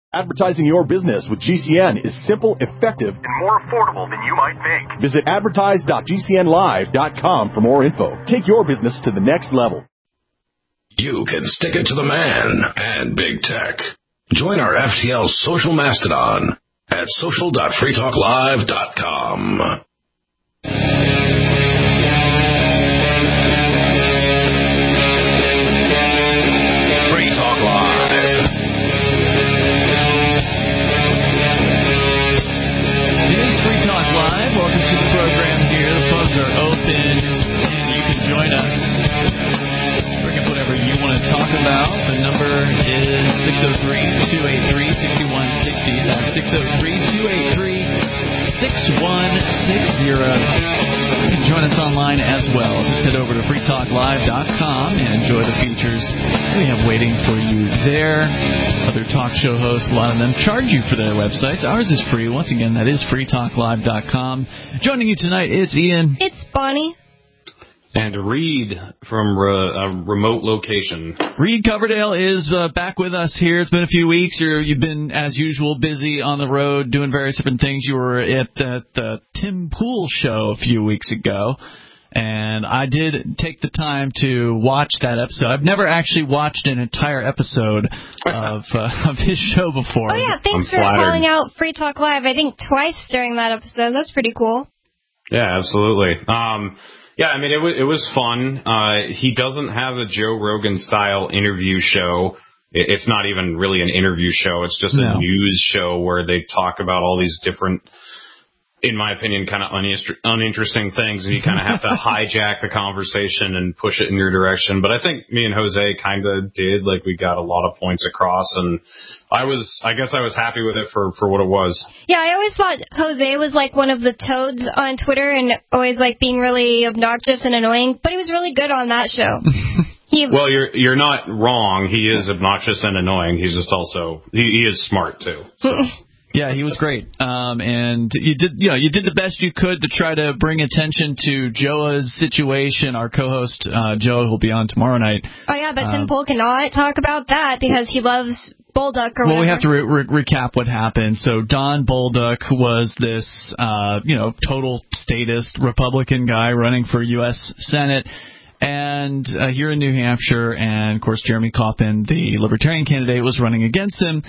Advertising your business with GCN is simple, effective, and more affordable than you might think. Visit advertise.gcnlive.com for more info. Take your business to the next level. You can stick it to the man and big tech. Join our FTL social mastodon at social.freetalklive.com. Free Talk Live. It is Free Talk Live. Welcome to the program here. The phones are open, and you can join us. Bring up whatever you want to talk about. The number is 603-283-6160. That's 603-283-6160. You can join us online as well. Just head over to freetalklive.com and enjoy the features we have waiting for you there. Other talk show hosts, a lot of them charge you for their websites. Ours is free. Once again, that is freetalklive.com. Joining you tonight, it's Ian. It's Bonnie. And Reed from a remote location. Reed Coverdale is back with us here. It's been a few weeks. You've been, as usual, busy on the road doing various different things. You were at the Tim Pool show a few weeks ago, and I did take the time to watch that episode. I've never actually watched an entire episode of his show before. Oh, yeah, thanks for calling out Free Talk Live, I think twice during that episode. That's pretty cool. Yeah, absolutely. Yeah, I mean, it was fun. He doesn't have a Joe Rogan-style interview show. It's not even really an interview show. It's just a news show where they talk about all these different, in my opinion, kind of uninteresting things, and you kind of have to hijack the conversation and push it in your direction. But I think me and Jose kind of did. Like, we got a lot of points across, and I guess I was happy with it for what it was. Yeah, I always thought Jose was like one of the toads on Twitter and always like being really obnoxious and annoying, but he was really good on that show. Well, you're not wrong. He is obnoxious and annoying. He's just also he is smart too. So. Yeah, he was great. And you did the best you could to try to bring attention to Joa's situation. Our co-host, Joa, who'll be on tomorrow night. Oh, yeah, but Tim Pool cannot talk about that because he loves Bolduc or whatever. Well, we have to recap what happened. So Don Bolduc was this, total statist Republican guy running for U.S. Senate. And here in New Hampshire, and, of course, Jeremy Coppin, the Libertarian candidate, was running against him.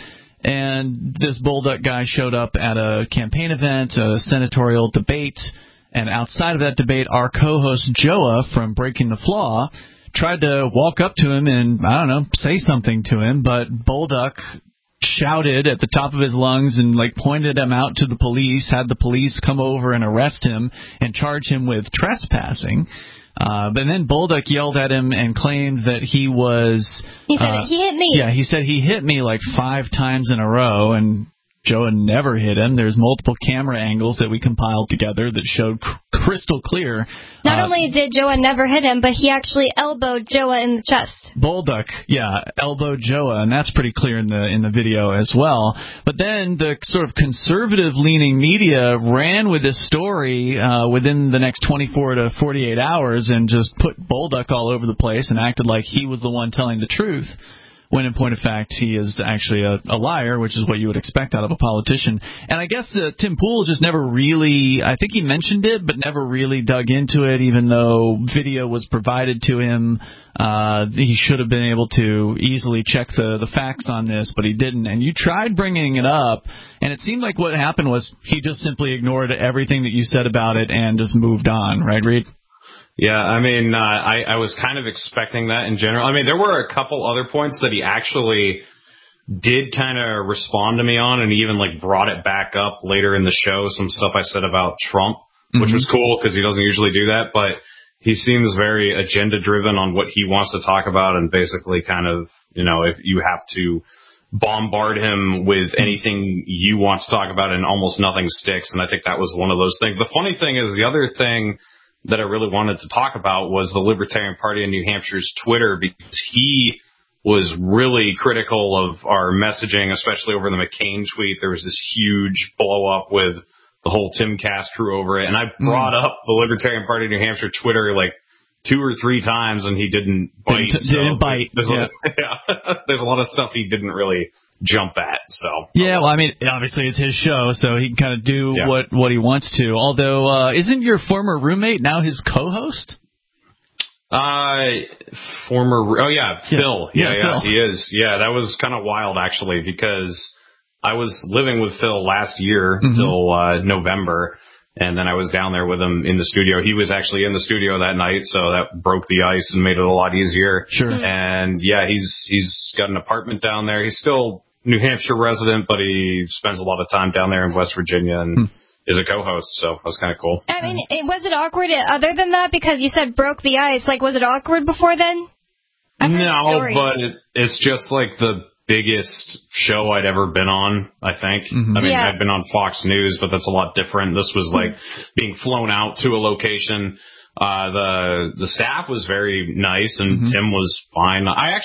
And this Bolduc guy showed up at a campaign event, a senatorial debate, and outside of that debate, our co-host Joa from Breaking the Flaw tried to walk up to him and, say something to him, but Bolduc shouted at the top of his lungs and, pointed him out to the police, had the police come over and arrest him and charge him with trespassing. But then Bolduc yelled at him and claimed that he was... He said, he hit me. Yeah, he said he hit me 5 times in a row, and Joa never hit him. There's multiple camera angles that we compiled together that showed crystal clear. Not only did Joa never hit him, but he actually elbowed Joa in the chest. Bolduc, elbowed Joa, and that's pretty clear in the video as well. But then the sort of conservative-leaning media ran with this story within the next 24 to 48 hours and just put Bolduc all over the place and acted like he was the one telling the truth. When in point of fact, he is actually a liar, which is what you would expect out of a politician. And I guess Tim Pool just never really, I think he mentioned it, but never really dug into it, even though video was provided to him. He should have been able to easily check the facts on this, but he didn't. And you tried bringing it up, and it seemed like what happened was he just simply ignored everything that you said about it and just moved on, right, Reed? Yeah, I mean, I was kind of expecting that in general. I mean, there were a couple other points that he actually did kind of respond to me on, and he even brought it back up later in the show, some stuff I said about Trump, which was cool because he doesn't usually do that, but he seems very agenda-driven on what he wants to talk about, and basically kind of, if you have to bombard him with anything you want to talk about and almost nothing sticks, and I think that was one of those things. The funny thing is, the other thing that I really wanted to talk about was the Libertarian Party in New Hampshire's Twitter, because he was really critical of our messaging, especially over the McCain tweet. There was this huge blow-up with the whole Timcast crew over it, and I brought up the Libertarian Party in New Hampshire Twitter 2 or 3 times, and he didn't bite. Didn't bite. There's a lot of stuff he didn't really jump at. So yeah, well, I mean, obviously it's his show, so he can kind of do what he wants to. Although, isn't your former roommate now his co-host? Phil. Yeah, Phil. he is. Yeah, that was kind of wild actually, because I was living with Phil last year till November, and then I was down there with him in the studio. He was actually in the studio that night, so that broke the ice and made it a lot easier. Sure. And yeah, he's got an apartment down there. He's still New Hampshire resident, but he spends a lot of time down there in West Virginia and is a co-host, so that was kind of cool. I mean, was it awkward other than that? Because you said broke the ice. Like, was it awkward before then? No, but it's just like the biggest show I'd ever been on, I think. I mean, I'd been on Fox News, but that's a lot different. This was like being flown out to a location. The staff was very nice, and Tim was fine.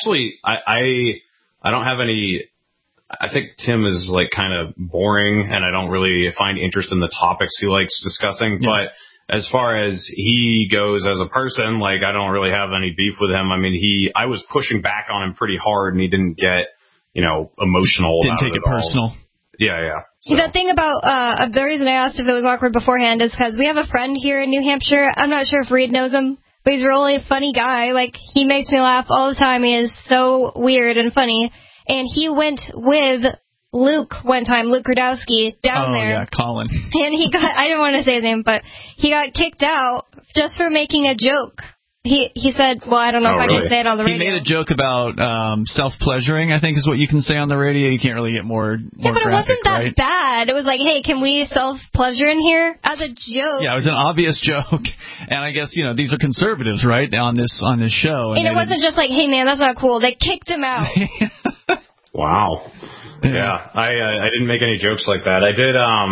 I don't have any. I think Tim is like kind of boring, and I don't really find interest in the topics he likes discussing. Yeah. But as far as he goes as a person, like, I don't really have any beef with him. I mean, I was pushing back on him pretty hard, and he didn't get, emotional. Didn't take it personal. Yeah. So. The thing about the reason I asked if it was awkward beforehand is because we have a friend here in New Hampshire. I'm not sure if Reed knows him, but he's a really funny guy. Like, he makes me laugh all the time. He is so weird and funny. And he went with Luke one time, Luke Rudowski, down there. Oh, yeah, Colin. And I didn't want to say his name, but he got kicked out just for making a joke. He said, well, I don't know if I can say it on the radio. He made a joke about self-pleasuring, I think is what you can say on the radio. You can't really get more but graphic, it wasn't that right? bad. It was like, hey, can we self-pleasure in here? As a joke. Yeah, it was an obvious joke. And I guess, these are conservatives, right, on this show. And it wasn't just like, hey, man, that's not cool. They kicked him out. Wow. Yeah, I didn't make any jokes like that. I did,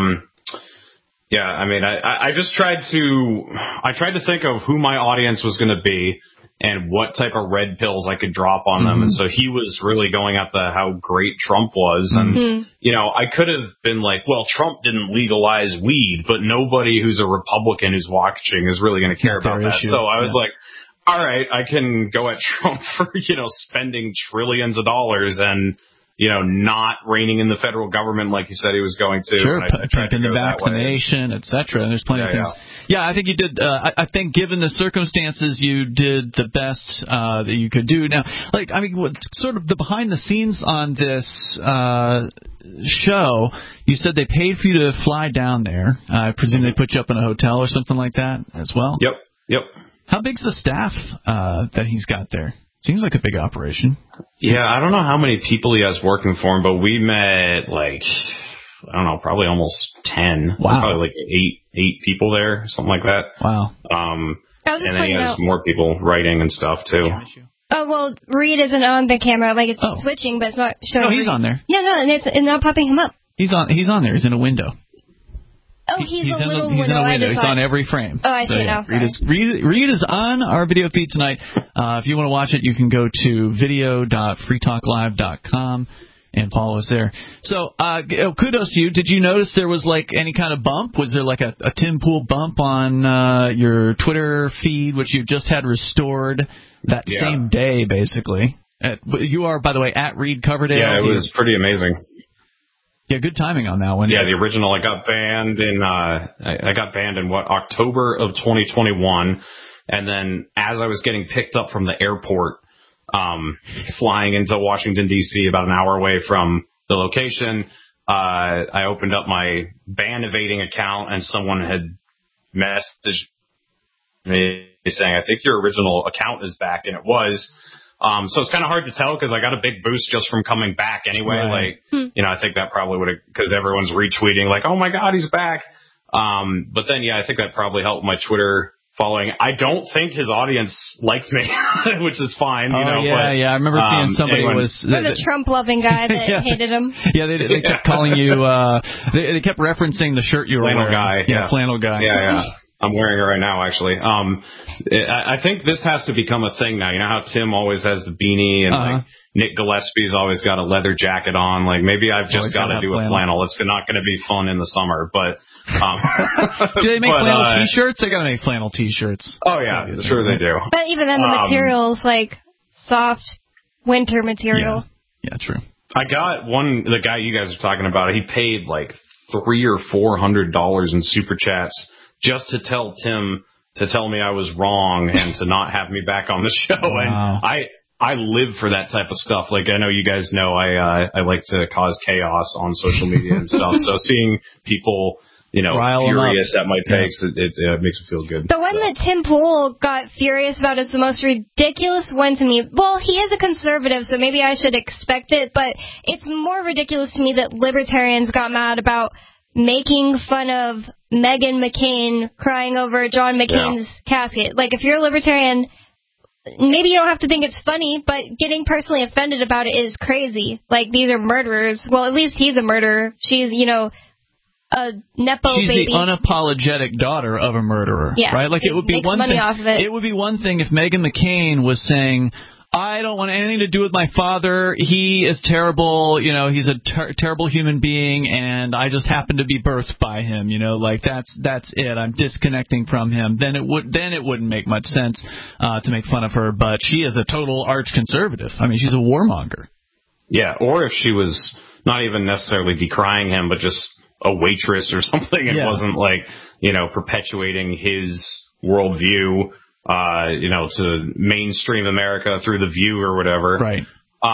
I mean, I just tried to think of who my audience was going to be and what type of red pills I could drop on them. And so he was really going at how great Trump was. And, I could have been like, well, Trump didn't legalize weed, but nobody who's a Republican who's watching is really going to care about that. So I was like, all right, I can go at Trump for, spending trillions of dollars and, not reining in the federal government like he said he was going to. Sure, keeping the vaccination, etc. And there's plenty of things. Yeah, I think you did. I think given the circumstances, you did the best that you could do. Now, what's sort of the behind the scenes on this show? You said they paid for you to fly down there. I presume they put you up in a hotel or something like that as well. Yep. How big's the staff that he's got there? Seems like a big operation. Yeah, I don't know how many people he has working for him, but we met probably almost 10. Wow. Probably like eight people there, something like that. Wow. And then he has more people writing and stuff too. Oh, well, Reed isn't on the camera. Like, it's switching, but it's not showing. No, he's on there. Yeah, no, and it's not popping him up. He's on there. He's in a window. Oh, he's a little window. He's in a window. He's on every frame. Oh, I see it now. Reed is on our video feed tonight. If you want to watch it, you can go to video.freetalklive.com and follow us there. So, kudos to you. Did you notice there was any kind of bump? Was there a Tim Pool bump on your Twitter feed, which you just had restored that same day, basically? You are, by the way, at Reed Coverdale. Yeah, it was pretty amazing. Yeah, good timing on that one. Yeah, the original I got banned in October of 2021, and then as I was getting picked up from the airport, flying into Washington D.C. about an hour away from the location, I opened up my ban evading account, and someone had messaged me saying, "I think your original account is back," and it was. So it's kind of hard to tell because I got a big boost just from coming back anyway. Right. I think that probably would have, because everyone's retweeting like, oh my God, he's back. But then, I think that probably helped my Twitter following. I don't think his audience liked me, which is fine. I remember seeing somebody was the Trump-loving guy that hated him. Yeah, they kept calling you. They kept referencing the shirt you were flannel wearing. Guy. Flannel guy. Yeah. I'm wearing it right now, actually. I think this has to become a thing now. You know how Tim always has the beanie and Nick Gillespie's always got a leather jacket on. Like, maybe I've just got to do a flannel. It's not going to be fun in the summer, but do they make flannel T-shirts? They got to make flannel T-shirts. Oh yeah, sure they do. But even then, the material's like soft winter material. Yeah, true. I got the guy you guys are talking about, he paid like $300 or $400 in super chats just to tell Tim to tell me I was wrong and to not have me back on the show. Wow. And I live for that type of stuff. Like, I know you guys know I like to cause chaos on social media and stuff. So seeing people, furious at my takes, it makes me feel good. The one that Tim Pool got furious about is the most ridiculous one to me. Well, he is a conservative, so maybe I should expect it, but it's more ridiculous to me that libertarians got mad about making fun of Meghan McCain crying over John McCain's casket. Like, if you're a libertarian, maybe you don't have to think it's funny, but getting personally offended about it is crazy. Like, these are murderers. Well, at least he's a murderer. She's, a nepo She's baby. the unapologetic daughter of a murderer, right? Like, it would be one thing. It would be one thing if Meghan McCain was saying, I don't want anything to do with my father. He is terrible. He's a terrible human being, and I just happen to be birthed by him. Like that's it. I'm disconnecting from him. Then it wouldn't make much sense to make fun of her. But she is a total arch conservative. I mean, she's a warmonger. Yeah, or if she was not even necessarily decrying him, but just a waitress or something, and wasn't like perpetuating his worldview. To mainstream America through The View or whatever. Right.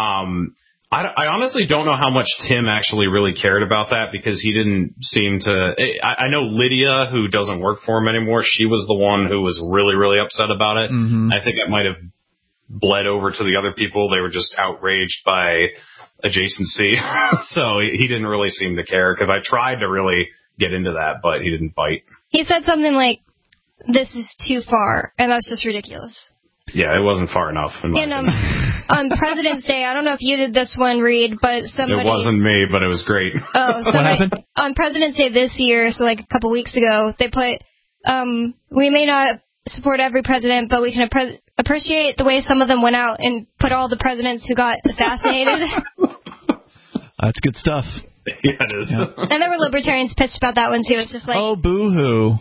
I honestly don't know how much Tim actually really cared about that, because he didn't seem to. I know Lydia, who doesn't work for him anymore, she was the one who was really, really upset about it. Mm-hmm. I think it might have bled over to the other people. They were just outraged by adjacency. So he didn't really seem to care, because I tried to really get into that, but he didn't bite. He said something like, this is too far, and that's just ridiculous. Yeah, it wasn't far enough. On President's Day, I don't know if you did this one, Reed, but somebody... It wasn't me, but it was great. Oh, what happened? On President's Day this year, so like a couple weeks ago, they put, we may not support every president, but we can appreciate the way some of them went out and put all the presidents who got assassinated. That's good stuff. Yeah, it is. Yeah. And there were libertarians pissed about that one, too. It's just like... Oh, boo-hoo.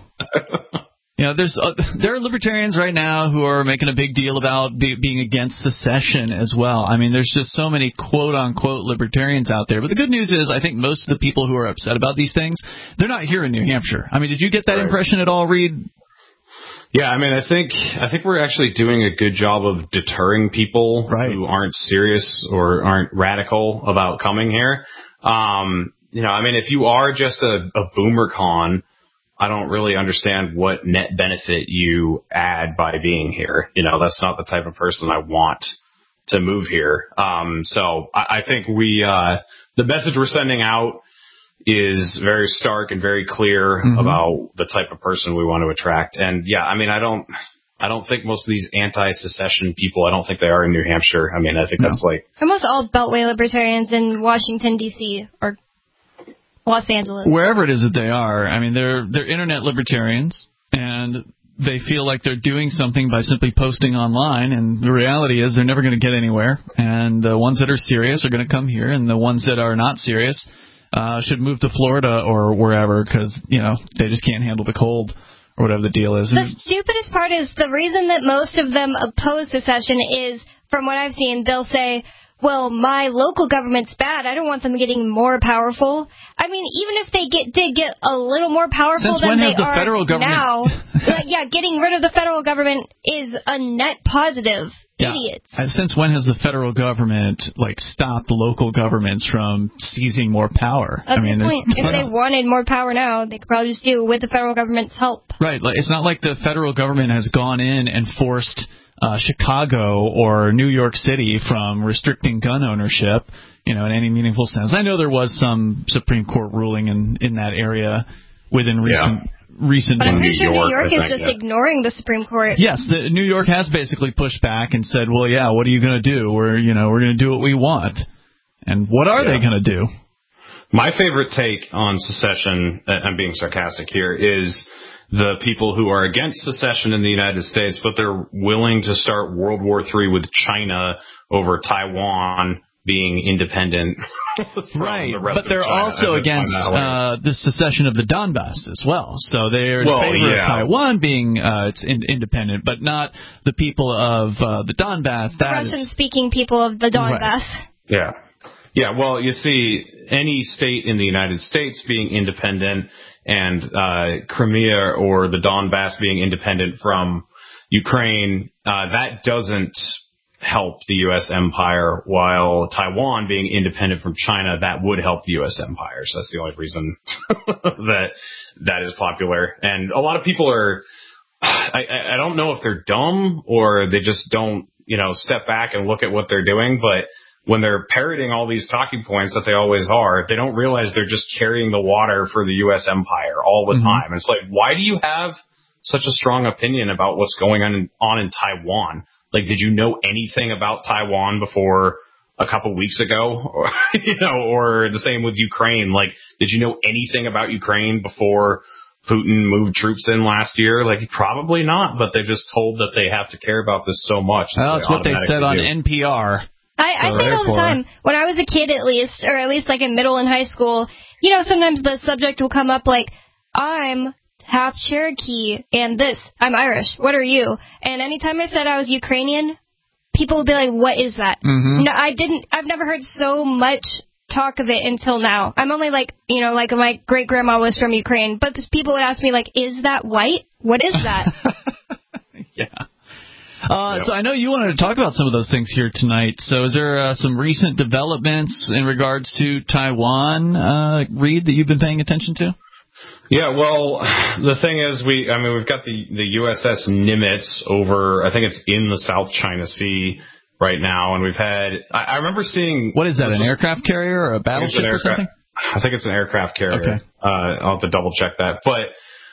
There are libertarians right now who are making a big deal about being against secession as well. I mean, there's just so many quote-unquote libertarians out there. But the good news is I think most of the people who are upset about these things, they're not here in New Hampshire. I mean, did you get that impression at all, Reed? Yeah, I mean, I think we're actually doing a good job of deterring people who aren't serious or aren't radical about coming here. I mean, if you are just a boomer con, I don't really understand what net benefit you add by being here. That's not the type of person I want to move here. So I think the message we're sending out is very stark and very clear about the type of person we want to attract. And yeah, I mean, I don't think most of these anti-secession people, I don't think they are in New Hampshire. I mean, I think that's like... Almost all Beltway libertarians in Washington, D.C. or Los Angeles. Wherever it is that they are, I mean, they're internet libertarians, and they feel like they're doing something by simply posting online, and the reality is they're never going to get anywhere. And the ones that are serious are going to come here, and the ones that are not serious should move to Florida or wherever, because, they just can't handle the cold or whatever the deal is. The stupidest part is the reason that most of them oppose secession is, from what I've seen, they'll say, well, my local government's bad. I don't want them getting more powerful. I mean, even if they did get a little more powerful than they are now, getting rid of the federal government is a net positive. Yeah. Idiots. Since when has the federal government stopped local governments from seizing more power? That's the point. If they wanted more power now, they could probably just do it with the federal government's help. Right. It's not like the federal government has gone in and forced Chicago or New York City from restricting gun ownership, in any meaningful sense. I know there was some Supreme Court ruling in that area within recent. But I'm pretty sure New York is just ignoring the Supreme Court. Yes, New York has basically pushed back and said, well, yeah, what are you going to do? We're going to do what we want. And what are they going to do? My favorite take on secession, I'm being sarcastic here, is the people who are against secession in the United States, but they're willing to start World War III with China over Taiwan being independent. Right, but they're also against the secession of the Donbass as well. So they're in favor of Taiwan being independent, but not the people of the Donbass. The Russian-speaking people of the Donbass. Right. Yeah. Yeah, well, you see, any state in the United States being independent and Crimea or the Donbass being independent from Ukraine, that doesn't help the U.S. empire, while Taiwan being independent from China, that would help the U.S. empire. So that's the only reason that is popular. And a lot of people are, I don't know if they're dumb or they just don't, step back and look at what they're doing, but when they're parroting all these talking points that they always are, they don't realize they're just carrying the water for the U.S. empire all the time. It's like, why do you have such a strong opinion about what's going on in Taiwan? Like, did you know anything about Taiwan before a couple weeks ago? Or, or the same with Ukraine. Like, did you know anything about Ukraine before Putin moved troops in last year? Like, probably not, but they're just told that they have to care about this so much. Well, that's what they said on NPR. I say it all the time. When I was a kid, at least, or at least like in middle and high school, sometimes the subject will come up like, I'm half Cherokee and this, I'm Irish, what are you? And anytime I said I was Ukrainian, people would be like, what is that? No, I've never heard so much talk of it until now. I'm only like my great grandma was from Ukraine, but people would ask me like, is that white? What is that? Yeah. So I know you wanted to talk about some of those things here tonight. So is there some recent developments in regards to Taiwan, Reed, that you've been paying attention to? Yeah, well, the thing is, we've got the USS Nimitz over, I think it's in the South China Sea right now, and we've had, I remember seeing... What is that, an aircraft carrier or a battleship or something? I think it's an aircraft carrier. Okay. I'll have to double check that. But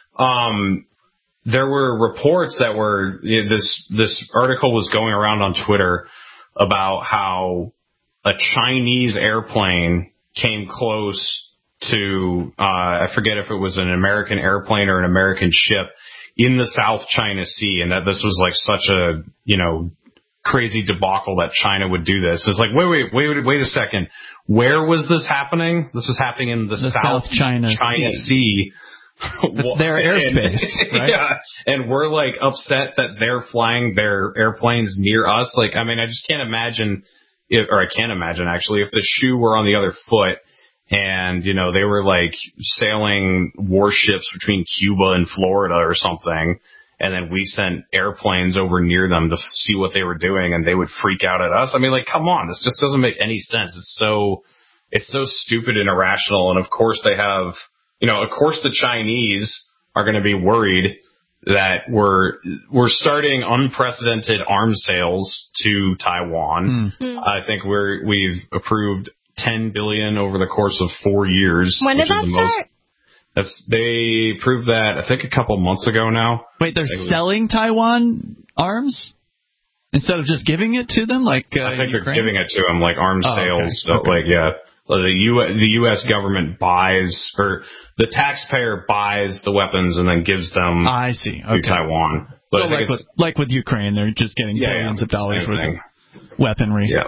there were reports that were, this article was going around on Twitter about how a Chinese airplane came close to, I forget if it was an American airplane or an American ship in the South China Sea, and that this was like such a, crazy debacle that China would do this. It's like, wait a second. Where was this happening? This was happening in the South China Sea. It's their airspace, right? Yeah, and we're like upset that they're flying their airplanes near us. Like, I mean, I just can't imagine, I can't imagine actually, if the shoe were on the other foot and, they were like sailing warships between Cuba and Florida or something, and then we sent airplanes over near them to see what they were doing, and they would freak out at us. I mean, like, come on, this just doesn't make any sense. It's so stupid and irrational, and of course they have... of course the Chinese are going to be worried that we're starting unprecedented arms sales to Taiwan. I think we've approved $10 billion over the course of 4 years. When did that start? They approved that, I think, a couple months ago now. Wait, they're selling Taiwan arms instead of just giving it to them, like I think Ukraine? They're giving it to them, like arms sales. Okay. Like, yeah. The U.S. government buys, or the taxpayer buys the weapons and then gives them to Taiwan. But so like with Ukraine, they're just getting billions of dollars worth of weaponry. Yeah.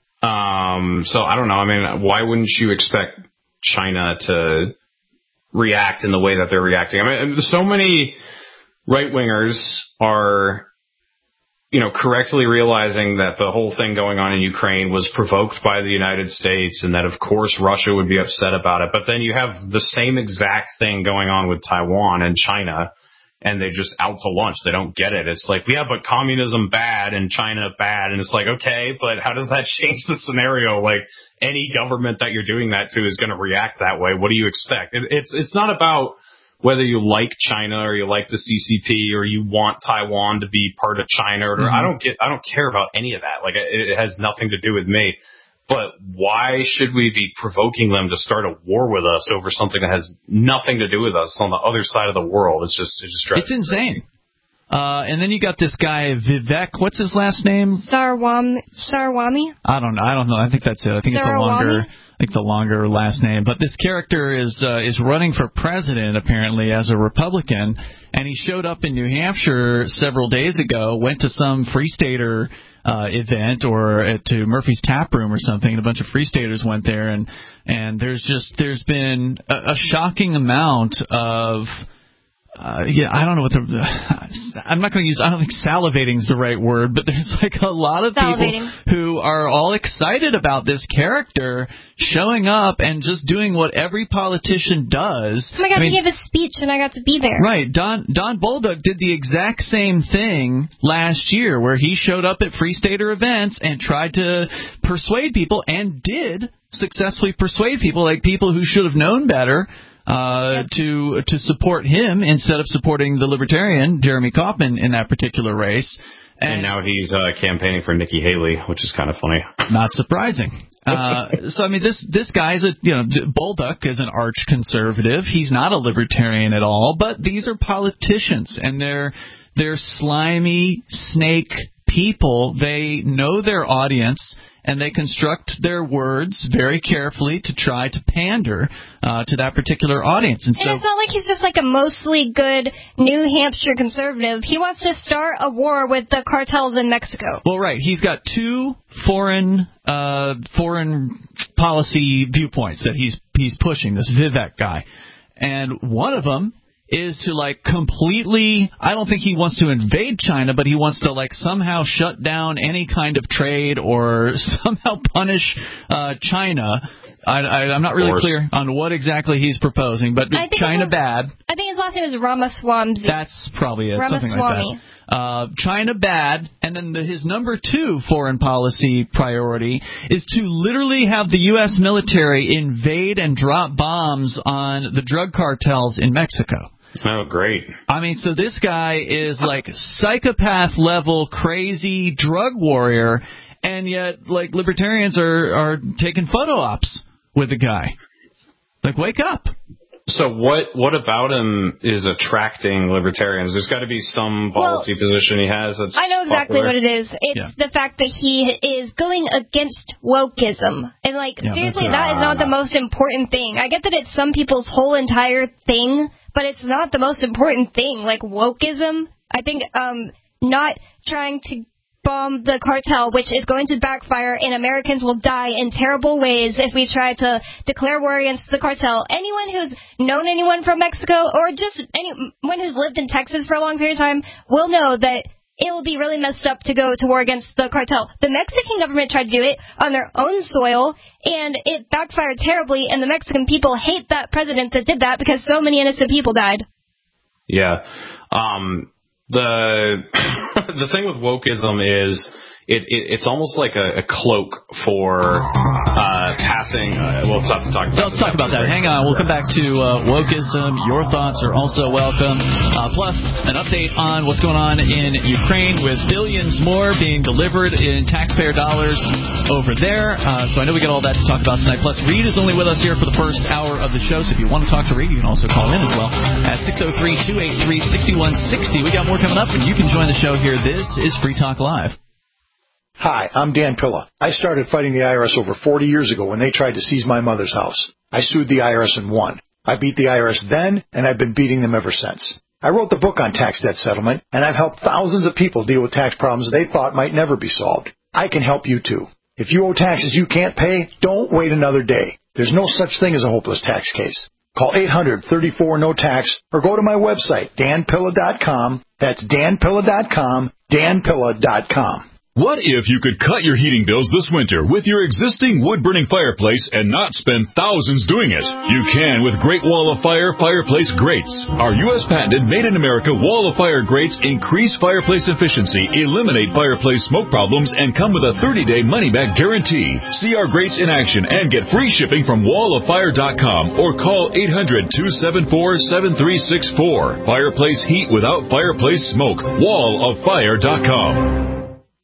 So I don't know. I mean, why wouldn't you expect China to react in the way that they're reacting? I mean, so many right-wingers are... correctly realizing that the whole thing going on in Ukraine was provoked by the United States and that, of course, Russia would be upset about it. But then you have the same exact thing going on with Taiwan and China, and they're just out to lunch. They don't get it. It's like, yeah, but communism bad and China bad. And it's like, okay, but how does that change the scenario? Like, any government that you're doing that to is going to react that way. What do you expect? It's not about whether you like China or you like the CCP or you want Taiwan to be part of China, or I don't care about any of that. Like, it has nothing to do with me. But why should we be provoking them to start a war with us over something that has nothing to do with us on the other side of the world? It just drives me insane. And then you got this guy Vivek. What's his last name? Sarwami. I don't know. I think that's it. I think it's a longer last name. But this character is running for president apparently as a Republican, and he showed up in New Hampshire several days ago. Went to some Free Stater event or to Murphy's Tap Room or something, and a bunch of Free Staters went there, and there's been a shocking amount of I don't know what I'm not going to use, I don't think salivating is the right word, but there's like a lot of people who are all excited about this character showing up and just doing what every politician does. Oh my God, he gave a speech and I got to be there. Right. Don Bolduc did the exact same thing last year where he showed up at Free Stater events and tried to persuade people and did successfully persuade people, like people who should have known better, to support him instead of supporting the Libertarian, Jeremy Kauffman, in that particular race. And now he's campaigning for Nikki Haley, which is kind of funny. Not surprising. So, I mean, this guy is Bolduc is an arch conservative. He's not a libertarian at all, but these are politicians, and they're slimy snake people. They know their audience, and they construct their words very carefully to try to pander to that particular audience. And it's not like he's just like a mostly good New Hampshire conservative. He wants to start a war with the cartels in Mexico. Well, right. He's got two foreign policy viewpoints that he's pushing, this Vivek guy. And one of them is to completely, I don't think he wants to invade China, but he wants to somehow shut down any kind of trade or somehow punish China. I'm not really clear on what exactly he's proposing, but China bad. I think his last name is Ramaswamy. That's probably it, something like that. China bad, and then his number 2 foreign policy priority is to literally have the U.S. military invade and drop bombs on the drug cartels in Mexico. Oh, great. I mean, so this guy is psychopath-level, crazy drug warrior, and yet, libertarians are taking photo ops with the guy. Wake up. So what about him is attracting libertarians? There's got to be some policy position he has that's I know exactly popular. what it is. It's the fact that he is going against wokeism. And, seriously, that is not the most important thing. I get that it's some people's whole entire thing, but it's not the most important thing. Wokeism, I think not trying to bomb the cartel, which is going to backfire, and Americans will die in terrible ways if we try to declare war against the cartel. Anyone who's known anyone from Mexico, or just anyone who's lived in Texas for a long period of time, will know that it will be really messed up to go to war against the cartel. The Mexican government tried to do it on their own soil, and it backfired terribly, and the Mexican people hate that president that did that because so many innocent people died. Yeah. The thing with wokeism is it's almost like a cloak for passing. We'll talk about Let's talk about that. Hang on. We'll come back to wokeism. Your thoughts are also welcome. Plus, an update on what's going on in Ukraine with billions more being delivered in taxpayer dollars over there. So I know we got all that to talk about tonight. Plus, Reed is only with us here for the first hour of the show. So if you want to talk to Reed, you can also call in as well at 603-283-6160. We got more coming up, and you can join the show here. This is Free Talk Live. Hi, I'm Dan Pilla. I started fighting the IRS over 40 years ago when they tried to seize my mother's house. I sued the IRS and won. I beat the IRS then, and I've been beating them ever since. I wrote the book on tax debt settlement, and I've helped thousands of people deal with tax problems they thought might never be solved. I can help you too. If you owe taxes you can't pay, don't wait another day. There's no such thing as a hopeless tax case. Call 800-34-NO-TAX or go to my website, danpilla.com. That's danpilla.com, danpilla.com. What if you could cut your heating bills this winter with your existing wood-burning fireplace and not spend thousands doing it? You can with Great Wall of Fire fireplace grates. Our U.S. patented made-in-America Wall of Fire grates increase fireplace efficiency, eliminate fireplace smoke problems, and come with a 30-day money-back guarantee. See our grates in action and get free shipping from walloffire.com or call 800-274-7364. Fireplace heat without fireplace smoke. walloffire.com.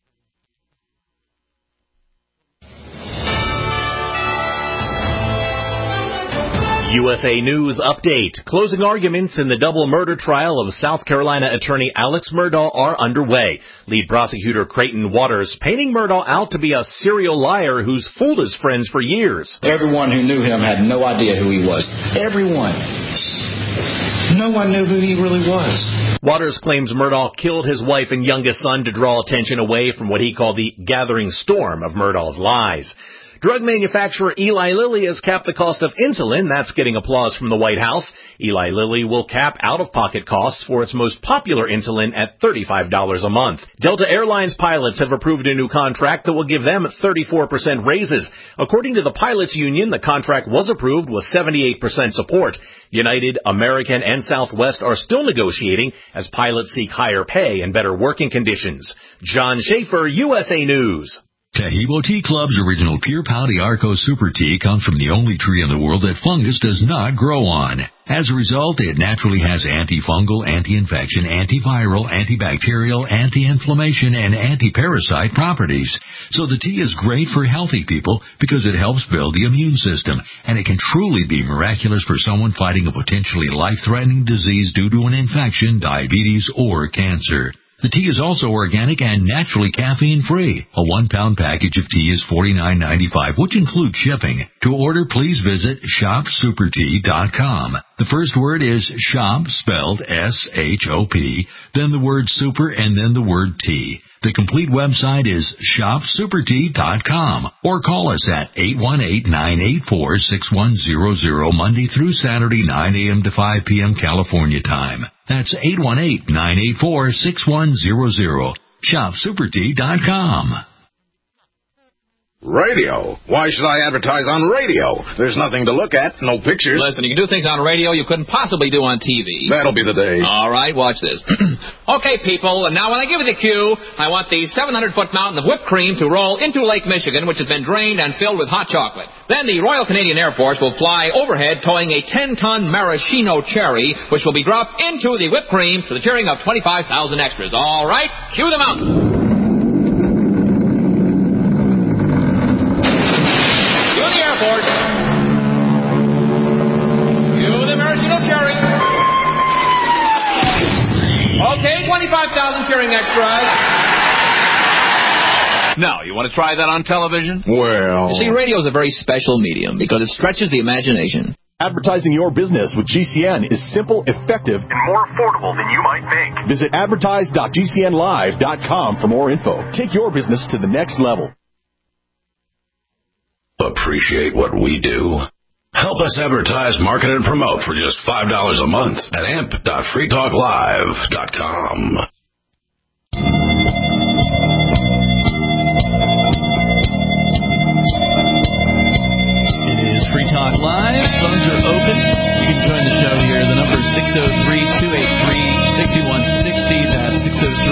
USA News Update. Closing arguments in the double murder trial of South Carolina attorney Alex Murdaugh are underway. Lead prosecutor Creighton Waters painting Murdaugh out to be a serial liar who's fooled his friends for years. Everyone who knew him had no idea who he was. Everyone. No one knew who he really was. Waters claims Murdaugh killed his wife and youngest son to draw attention away from what he called the gathering storm of Murdaugh's lies. Drug manufacturer Eli Lilly has capped the cost of insulin. That's getting applause from the White House. Eli Lilly will cap out-of-pocket costs for its most popular insulin at $35 a month. Delta Airlines pilots have approved a new contract that will give them 34% raises. According to the pilots union, the contract was approved with 78% support. United, American, and Southwest are still negotiating as pilots seek higher pay and better working conditions. John Schaefer, USA News. Tahibo Tea Club's original Pure Pau d'Arco Super Tea comes from the only tree in the world that fungus does not grow on. As a result, it naturally has antifungal, anti-infection, antiviral, antibacterial, anti-inflammation, and anti-parasite properties. So the tea is great for healthy people because it helps build the immune system, and it can truly be miraculous for someone fighting a potentially life-threatening disease due to an infection, diabetes, or cancer. The tea is also organic and naturally caffeine-free. A 1-pound package of tea is $49.95, which includes shipping. To order, please visit shopsupertea.com. The first word is shop, spelled S-H-O-P, then the word super, and then the word tea. The complete website is shopsupertea.com, or call us at 818-984-6100 Monday through Saturday, 9 a.m. to 5 p.m. California time. That's 818-984-6100. shopsupertea.com. Radio. Why should I advertise on radio? There's nothing to look at, no pictures. Listen, you can do things on radio you couldn't possibly do on TV. That'll be the day. All right, watch this. Okay, people, and now when I give you the cue, I want the 700-foot mountain of whipped cream to roll into Lake Michigan, which has been drained and filled with hot chocolate. Then the Royal Canadian Air Force will fly overhead towing a 10-ton maraschino cherry, which will be dropped into the whipped cream to the cheering of 25,000 extras. All right, cue the mountain. Okay, 25,000 cheering extras. Now, you want to try that on television? Well... You see, radio is a very special medium because it stretches the imagination. Advertising your business with GCN is simple, effective, and more affordable than you might think. Visit advertise.gcnlive.com for more info. Take your business to the next level. Appreciate what we do? Help us advertise, market, and promote for just $5 a month at amp.freetalklive.com. It is Free Talk Live. Phones are open. You can join the show here. The number is 603-283-6160. That's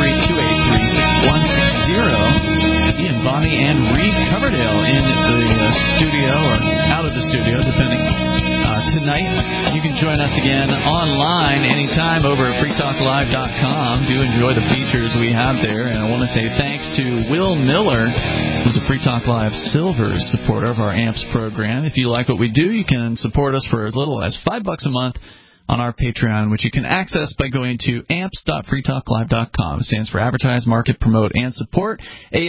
603-283-6160. Ian Bonnie and Reed Coverdale in the studio, or out of the studio, depending. Tonight, you can join us again online anytime over at freetalklive.com. Do enjoy the features we have there. And I want to say thanks to Will Miller, who's a Free Talk Live Silver supporter of our AMPS program. If you like what we do, you can support us for as little as $5 a month on our Patreon, which you can access by going to amps.freetalklive.com. It stands for Advertise, Market, Promote, and Support.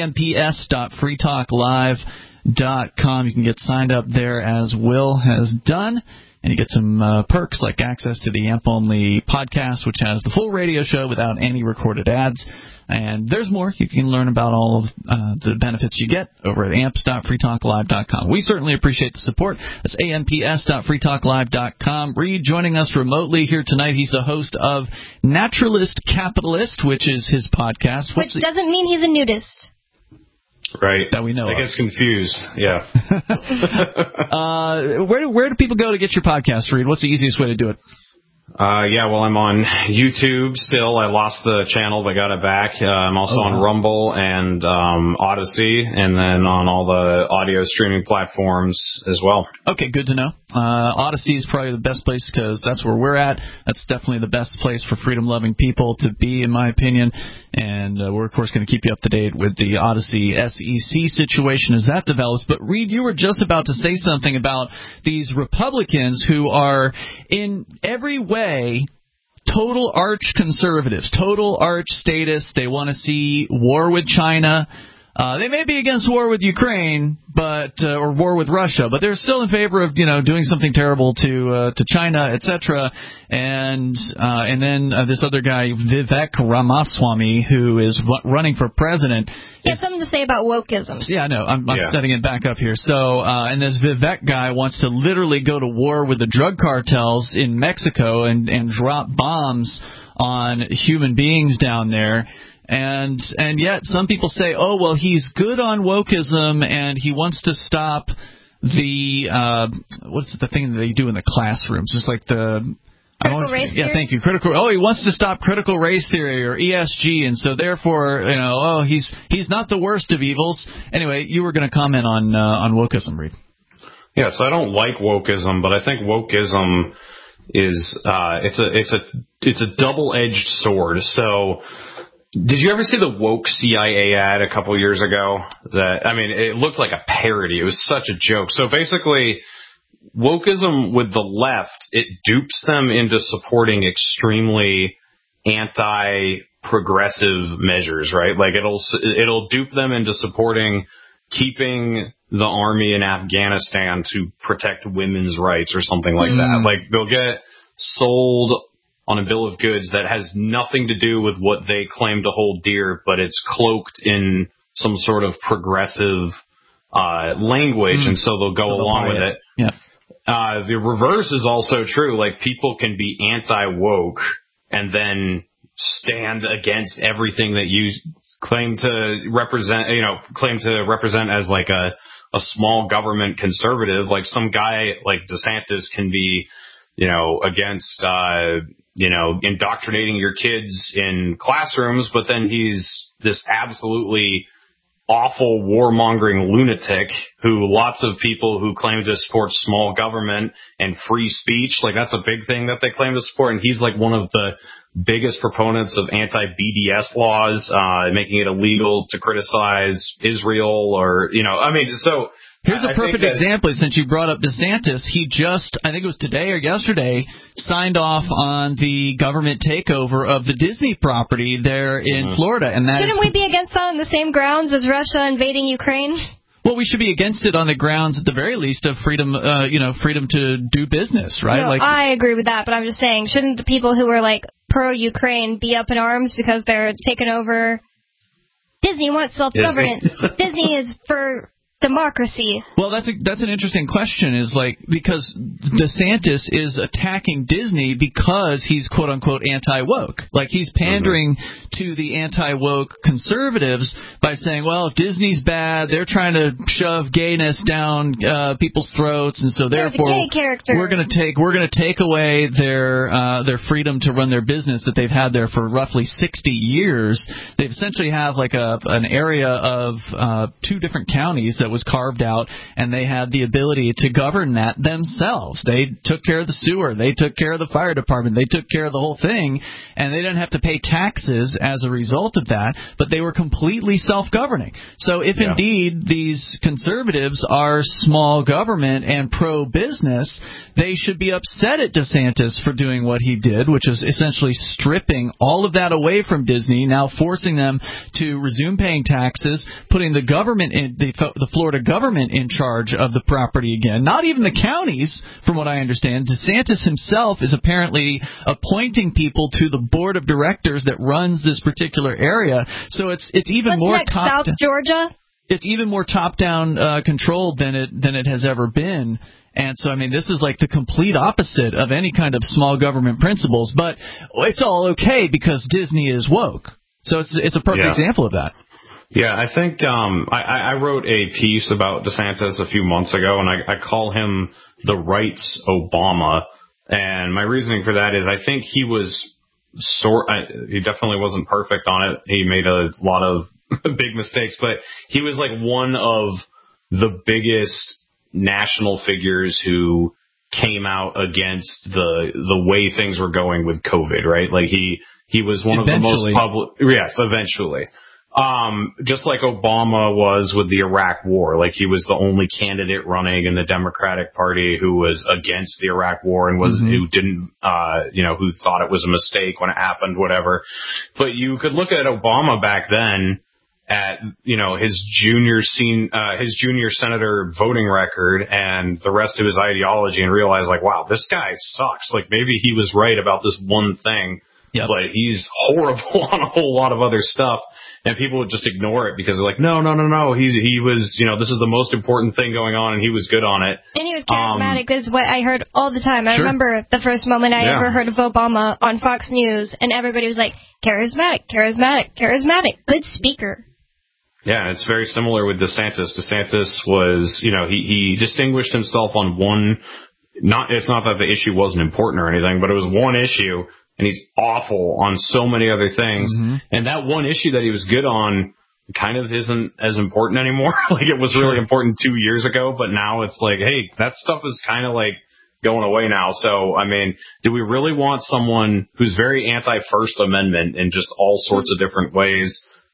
amps.freetalklive.com. You can get signed up there as Will has done, and you get some perks like access to the AMP-only podcast, which has the full radio show without any recorded ads. And there's more. You can learn about all of the benefits you get over at amps.freetalklive.com. We certainly appreciate the support. That's amps.freetalklive.com. Reed joining us remotely here tonight. He's the host of Naturalist Capitalist, which is his podcast. Which doesn't mean he's a nudist. Right. That we know I of. get confused. Yeah. Where do people go to get your podcast, Reed? What's the easiest way to do it? Well, I'm on YouTube still. I lost the channel, but got it back. I'm also on Rumble and Odyssey, and then on all the audio streaming platforms as well. Okay, good to know. Odyssey is probably the best place because that's where we're at. That's definitely the best place for freedom-loving people to be, in my opinion. And we're, of course, going to keep you up to date with the Odyssey SEC situation as that develops. But, Reed, you were just about to say something about these Republicans who are, in every way, total arch conservatives, total arch statists. They want to see war with China. They may be against war with Ukraine, or war with Russia, but they're still in favor of, doing something terrible to China, etc. And then this other guy, Vivek Ramaswamy, who is running for president. He has something to say about wokeism. Yeah, no, I'm setting it back up here. So, and this Vivek guy wants to literally go to war with the drug cartels in Mexico and drop bombs on human beings down there. And yet some people say, oh, well, he's good on wokeism and he wants to stop the what's the thing that they do in the classrooms? It's like the critical race theory? Yeah, thank you. He wants to stop critical race theory or ESG, and so therefore, he's not the worst of evils. Anyway, you were going to comment on wokeism, Reed. Yes, I don't like wokeism, but I think wokeism is it's a double-edged sword. So, did you ever see the woke CIA ad a couple years ago? It looked like a parody. It was such a joke. So basically, wokeism with the left, it dupes them into supporting extremely anti-progressive measures, right? Like it'll dupe them into supporting keeping the army in Afghanistan to protect women's rights or something like that. Like they'll get sold on a bill of goods that has nothing to do with what they claim to hold dear, but it's cloaked in some sort of progressive language, and so they'll go along with it. Yeah. The reverse is also true. Like people can be anti-woke and then stand against everything that you claim to represent as like a small government conservative. Like some guy like DeSantis can be, against, indoctrinating your kids in classrooms, but then he's this absolutely awful warmongering lunatic who lots of people who claim to support small government and free speech, like that's a big thing that they claim to support. And he's like one of the biggest proponents of anti-BDS laws, making it illegal to criticize Israel so here's a perfect example. Since you brought up DeSantis, he just, I think it was today or yesterday, signed off on the government takeover of the Disney property there in Florida. And shouldn't we be against that on the same grounds as Russia invading Ukraine? Well, we should be against it on the grounds, at the very least, of freedom, freedom to do business, right? No, I agree with that, but I'm just saying, shouldn't the people who are like pro-Ukraine be up in arms because they're taking over? Disney wants self-governance. Disney is for democracy. Well, that's an interesting question, is like, because DeSantis is attacking Disney because he's quote unquote anti-woke. Like he's pandering to the anti-woke conservatives by saying, well, if Disney's bad, they're trying to shove gayness down people's throats, and so therefore we're going to take away their freedom to run their business that they've had there for roughly 60 years. They essentially have like an area of 2 different counties that was carved out, and they had the ability to govern that themselves. They took care of the sewer, they took care of the fire department, they took care of the whole thing, and they didn't have to pay taxes as a result of that, but they were completely self-governing. So if indeed these conservatives are small government and pro-business, they should be upset at DeSantis for doing what he did, which is essentially stripping all of that away from Disney, now forcing them to resume paying taxes, putting the government in the Florida government in charge of the property again. Not even the counties, from what I understand. DeSantis himself is apparently appointing people to the board of directors that runs this particular area. So it's even more South Georgia. It's even more top-down controlled than it has ever been. And so, I mean, this is like the complete opposite of any kind of small government principles. But it's all okay because Disney is woke. So it's a perfect example of that. Yeah, I think I wrote a piece about DeSantis a few months ago, and I call him the rights Obama. And my reasoning for that is I think he was he definitely wasn't perfect on it. He made a lot of big mistakes, but he was like one of the biggest national figures who came out against the way things were going with COVID, right? Like he was one of the most public. Yes, eventually. Just like Obama was with the Iraq War, like he was the only candidate running in the Democratic Party who was against the Iraq War and who didn't, who thought it was a mistake when it happened, whatever. But you could look at Obama back then, at, his junior senator voting record and the rest of his ideology and realize, like, wow, this guy sucks. Like, maybe he was right about this one thing, but he's horrible on a whole lot of other stuff. And people would just ignore it because they're like, no. He was, this is the most important thing going on, and he was good on it. And he was charismatic, is what I heard all the time. I remember the first moment I ever heard of Obama on Fox News, and everybody was like, charismatic, good speaker. Yeah, it's very similar with DeSantis. DeSantis was, he distinguished himself on one, it's not that the issue wasn't important or anything, but it was one issue, and he's awful on so many other things. Mm-hmm. And that one issue that he was good on kind of isn't as important anymore. Like, it was really important 2 years ago, but now it's like, hey, that stuff is kind of like going away now. So, I mean, do we really want someone who's very anti-First Amendment in just all sorts of different ways?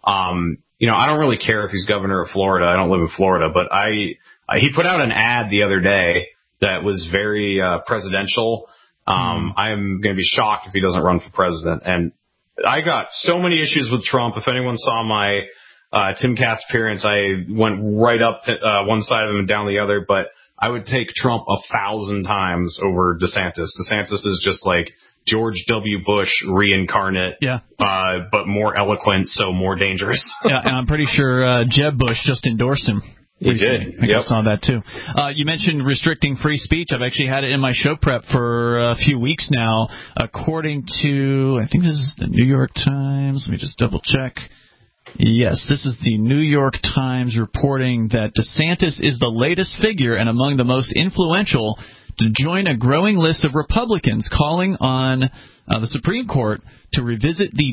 I don't really care if he's governor of Florida. I don't live in Florida, but he put out an ad the other day that was very presidential. I'm going to be shocked if he doesn't run for president. And I got so many issues with Trump. If anyone saw my Timcast appearance, I went right up one side of him and down the other. But I would take Trump 1,000 times over DeSantis. DeSantis is just like George W. Bush reincarnate, but more eloquent, so more dangerous. Yeah, and I'm pretty sure Jeb Bush just endorsed him. He did. I saw that, too. You mentioned restricting free speech. I've actually had it in my show prep for a few weeks now. According to, I think this is the New York Times. Let me just double-check. Yes, this is the New York Times reporting that DeSantis is the latest figure and among the most influential to join a growing list of Republicans calling on the Supreme Court to revisit the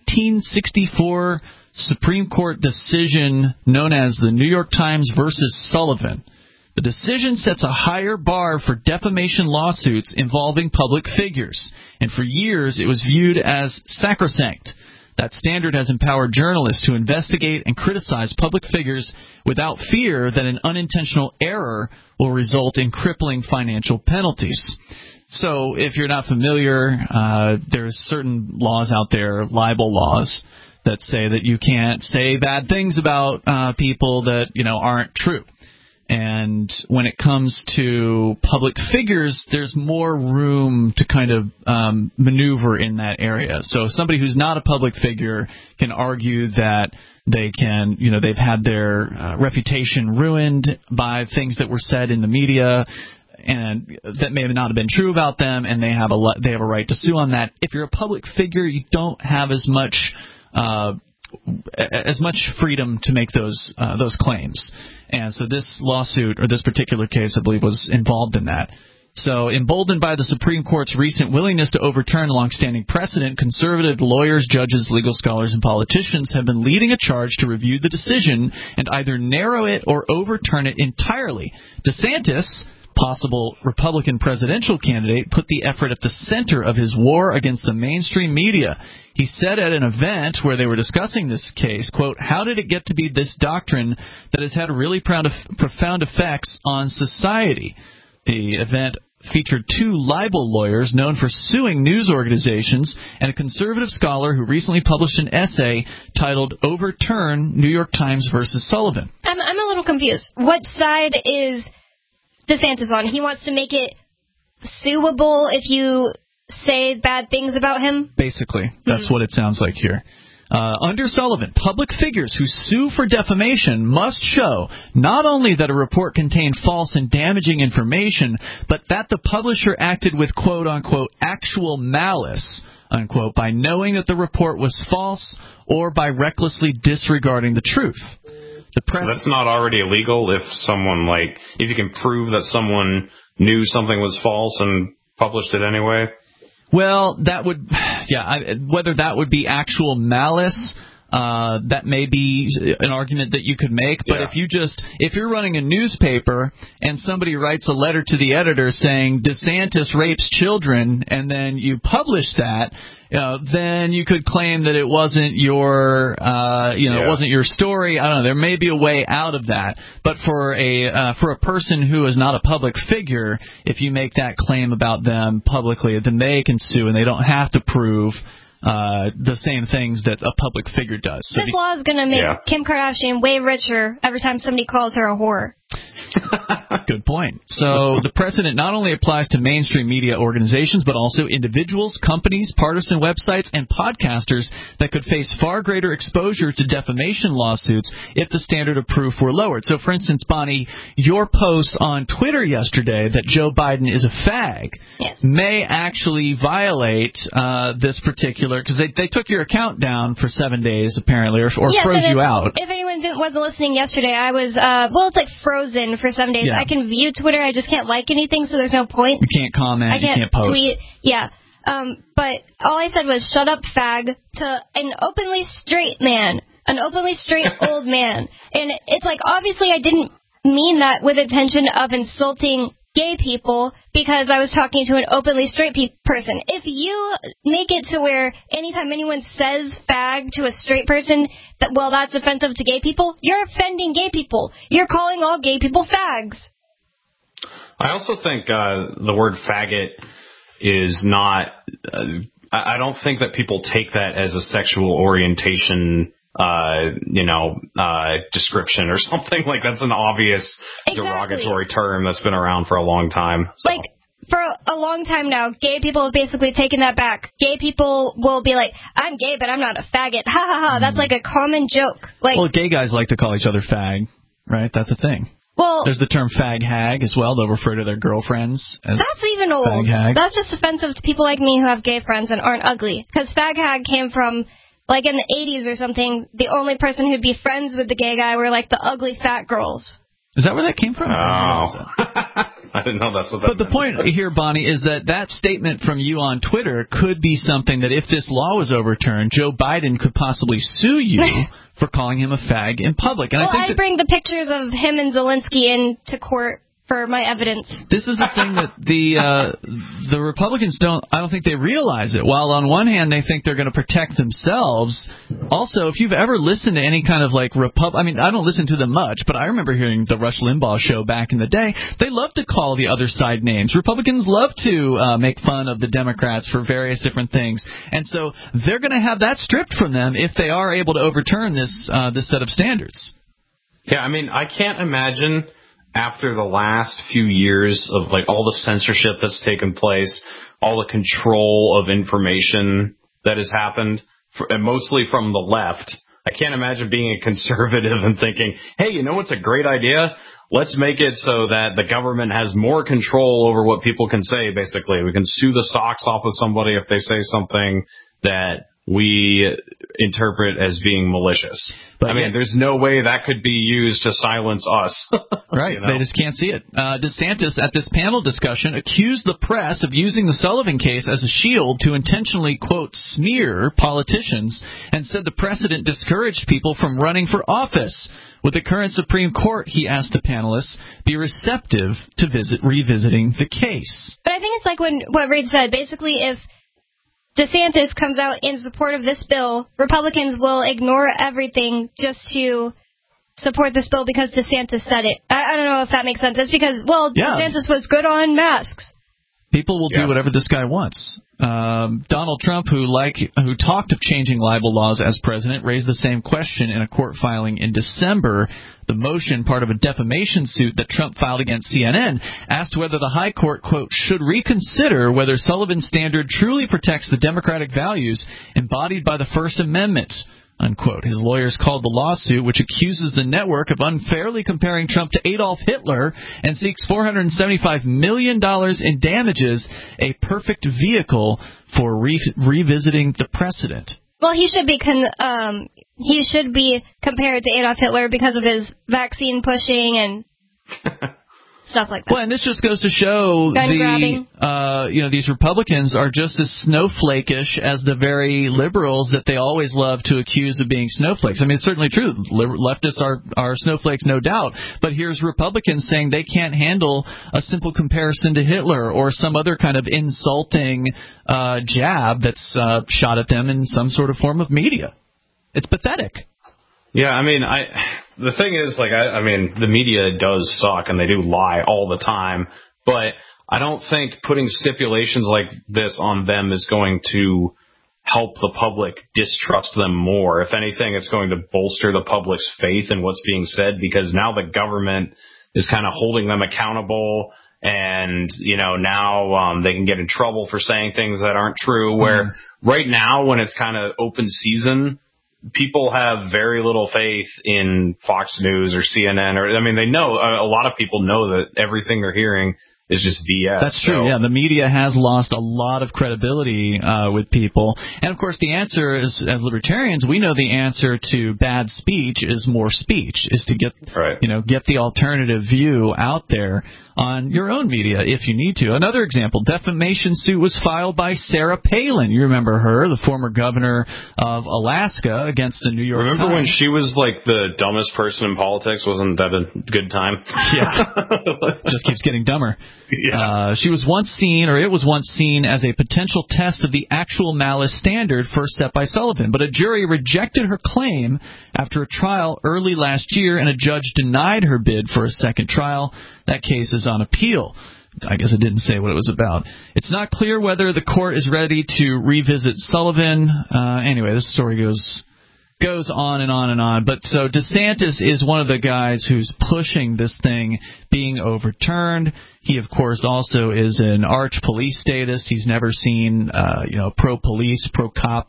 1964 Supreme Court decision known as the New York Times versus Sullivan. The decision sets a higher bar for defamation lawsuits involving public figures, and for years it was viewed as sacrosanct. That standard has empowered journalists to investigate and criticize public figures without fear that an unintentional error will result in crippling financial penalties. So if you're not familiar, there's certain laws out there, libel laws, that say that you can't say bad things about people that, aren't true. And when it comes to public figures, there's more room to kind of maneuver in that area. So somebody who's not a public figure can argue that they can, they've had their reputation ruined by things that were said in the media and that may not have been true about them, and they have a right to sue on that. If you're a public figure, you don't have as much freedom to make those claims. And so this lawsuit, or this particular case, I believe, was involved in that. So emboldened by the Supreme Court's recent willingness to overturn longstanding precedent, conservative lawyers, judges, legal scholars, and politicians have been leading a charge to review the decision and either narrow it or overturn it entirely. DeSantis, possible Republican presidential candidate, put the effort at the center of his war against the mainstream media. He said at an event where they were discussing this case, quote, "How did it get to be this doctrine that has had really profound effects on society?" The event featured two libel lawyers known for suing news organizations and a conservative scholar who recently published an essay titled "Overturn New York Times versus Sullivan." I'm a little confused. What side is DeSantis on? He wants to make it suable if you say bad things about him? Basically, that's what it sounds like here. Under Sullivan, public figures who sue for defamation must show not only that a report contained false and damaging information, but that the publisher acted with quote-unquote actual malice, unquote, by knowing that the report was false or by recklessly disregarding the truth. So that's not already illegal if if you can prove that someone knew something was false and published it anyway? Well, that would, whether that would be actual malice, that may be an argument that you could make. But if you're running a newspaper and somebody writes a letter to the editor saying DeSantis rapes children, and then you publish that, then you could claim that it wasn't your, it wasn't your story. I don't know. There may be a way out of that. But for a person who is not a public figure, if you make that claim about them publicly, then they can sue and they don't have to prove the same things that a public figure does. So this law is going to make Kim Kardashian way richer every time somebody calls her a whore. Good point. So the precedent not only applies to mainstream media organizations, but also individuals, companies, partisan websites, and podcasters that could face far greater exposure to defamation lawsuits if the standard of proof were lowered. So, for instance, Bonnie, your post on Twitter yesterday that Joe Biden is a fag may actually violate this particular, because they took your account down for 7 days, apparently, or froze you out. If anyone wasn't listening yesterday, I was, it's like frozen for 7 days. I can view Twitter, I just can't like anything, so there's no point. You can't comment, you can't post. Tweet. Yeah. But all I said was, shut up, fag, to an openly straight man. An openly straight old man. And it's like, obviously I didn't mean that with intention of insulting gay people, because I was talking to an openly straight person. If you make it to where anytime anyone says fag to a straight person, that's offensive to gay people, you're offending gay people. You're calling all gay people fags. I also think the word faggot is not... I don't think that people take that as a sexual orientation description or something. Like, that's an obvious derogatory term that's been around for a long time. So. Like, for a long time now, gay people have basically taken that back. Gay people will be like, I'm gay, but I'm not a faggot. Ha ha ha. That's like a common joke. Like, well, gay guys like to call each other fag, right? That's a thing. Well, there's the term fag hag as well. They'll refer to their girlfriends as that's even old. Fag hag. That's just offensive to people like me who have gay friends and aren't ugly. Because fag hag came from... like in the 80s or something, the only person who'd be friends with the gay guy were like the ugly fat girls. Is that where that came from? Oh. I didn't know that's what that But the point here, Bonnie, is that statement from you on Twitter could be something that if this law was overturned, Joe Biden could possibly sue you for calling him a fag in public. And I bring the pictures of him and Zelensky into court for my evidence. This is the thing that the Republicans I don't think they realize it. While on one hand they think they're going to protect themselves, also if you've ever listened to any kind of like I don't listen to them much, but I remember hearing the Rush Limbaugh show back in the day. They love to call the other side names. Republicans love to make fun of the Democrats for various different things, and so they're going to have that stripped from them if they are able to overturn this set of standards. Yeah, I mean, I can't imagine after the last few years of like all the censorship that's taken place, all the control of information that has happened, and mostly from the left, I can't imagine being a conservative and thinking, hey, you know what's a great idea? Let's make it so that the government has more control over what people can say, basically. We can sue the socks off of somebody if they say something that we interpret as being malicious. But there's no way that could be used to silence us. Right. They just can't see it. DeSantis, at this panel discussion, accused the press of using the Sullivan case as a shield to intentionally, quote, smear politicians, and said the precedent discouraged people from running for office. Would the current Supreme Court, he asked the panelists, be receptive to revisiting the case? But I think it's like what Reed said. Basically, if DeSantis comes out in support of this bill, Republicans will ignore everything just to support this bill because DeSantis said it. I don't know if that makes sense. It's because, DeSantis was good on masks. People will do whatever this guy wants. Donald Trump, who talked of changing libel laws as president, raised the same question in a court filing in December. The motion, part of a defamation suit that Trump filed against CNN, asked whether the high court, quote, should reconsider whether Sullivan's standard truly protects the democratic values embodied by the First Amendment, unquote. His lawyers called the lawsuit, which accuses the network of unfairly comparing Trump to Adolf Hitler and seeks $475 million in damages, a perfect vehicle for revisiting the precedent. Well, he should be compared to Adolf Hitler because of his vaccine pushing and stuff like that. Well, and this just goes to show these Republicans are just as snowflake-ish as the very liberals that they always love to accuse of being snowflakes. I mean, it's certainly true. Leftists are snowflakes, no doubt. But here's Republicans saying they can't handle a simple comparison to Hitler or some other kind of insulting jab that's shot at them in some sort of form of media. It's pathetic. Yeah, I mean, the thing is, the media does suck and they do lie all the time, but I don't think putting stipulations like this on them is going to help the public distrust them more. If anything, it's going to bolster the public's faith in what's being said, because now the government is kind of holding them accountable, and, now they can get in trouble for saying things that aren't true, where right now, when it's kind of open season, people have very little faith in Fox News or CNN, they know, a lot of people know that everything they're hearing is just BS. That's true. Yeah, the media has lost a lot of credibility with people. And, of course, the answer is, as libertarians, we know the answer to bad speech is more speech, is to get the alternative view out there on your own media if you need to. Another example, defamation suit was filed by Sarah Palin. You remember her, the former governor of Alaska, against the New York Times. Remember when she was like the dumbest person in politics? Wasn't that a good time? Yeah. Just keeps getting dumber. Yeah. It was once seen as a potential test of the actual malice standard first set by Sullivan, but a jury rejected her claim after a trial early last year, and a judge denied her bid for a second trial. That case is on appeal. I guess it didn't say what it was about. It's not clear whether the court is ready to revisit Sullivan. Anyway, this story goes on and on and on. But so DeSantis is one of the guys who's pushing this thing being overturned. He, of course, also is an arch police statist. He's never seen, pro-police, pro-cop,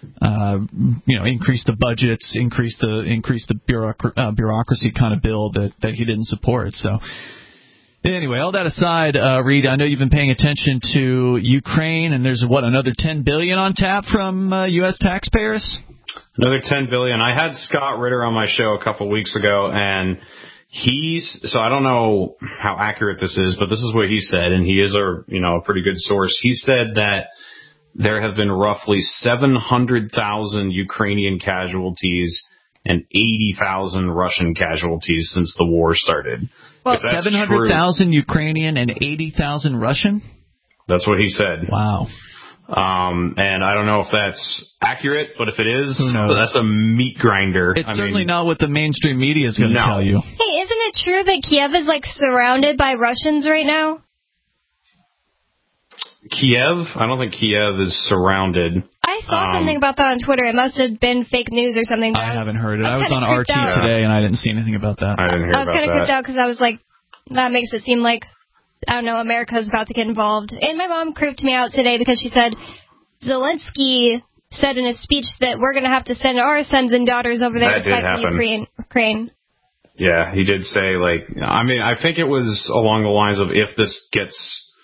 increase the budgets, increase the bureaucracy kind of bill that he didn't support. So anyway, all that aside, Reed, I know you've been paying attention to Ukraine, and there's, another $10 billion on tap from U.S. taxpayers? Another $10 billion. I had Scott Ritter on my show a couple weeks ago, and so I don't know how accurate this is, but this is what he said, and he is a pretty good source. He said that there have been roughly 700,000 Ukrainian casualties and 80,000 Russian casualties since the war started. Well, 700,000 Ukrainian and 80,000 Russian? That's what he said. Wow. And I don't know if that's accurate, but if it is, who knows? That's a meat grinder. It's certainly not what the mainstream media is going to tell you. Hey, isn't it true that Kiev is surrounded by Russians right now? Kiev? I don't think Kiev is surrounded. I saw something about that on Twitter. It must have been fake news or something. I haven't heard it. I was on RT today, and I didn't see anything about that. I didn't hear about that. I was kind of creeped out because I was like, that makes it seem like, I don't know, America's about to get involved. And my mom creeped me out today because she said Zelensky said in his speech that we're going to have to send our sons and daughters over there to fight for Ukraine. Yeah, he did say, I think it was along the lines of, if this gets